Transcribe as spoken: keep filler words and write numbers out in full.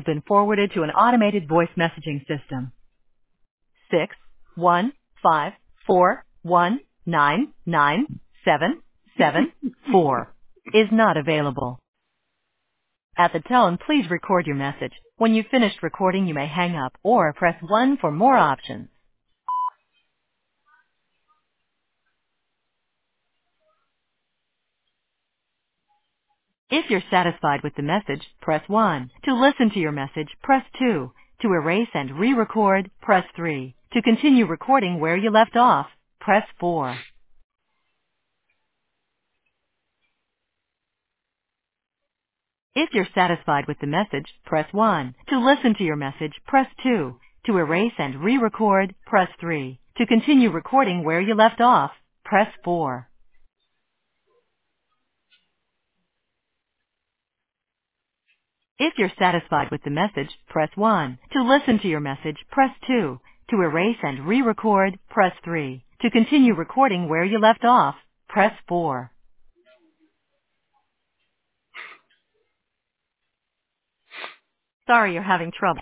been forwarded to an automated voice messaging system. Six one five four one nine nine seven seven four is not available. At the tone, please record your message. When you've finished recording, you may hang up or press one for more options. If you're satisfied with the message, press one. To listen to your message, press two. To erase and re-record, press three. To continue recording where you left off, press four. If you're satisfied with the message, press one. To listen to your message, press two. To erase and re-record, press three. To continue recording where you left off, press four. If you're satisfied with the message, press one. To listen to your message, press two. To erase and re-record, press three. To continue recording where you left off, press four. Sorry you're having trouble.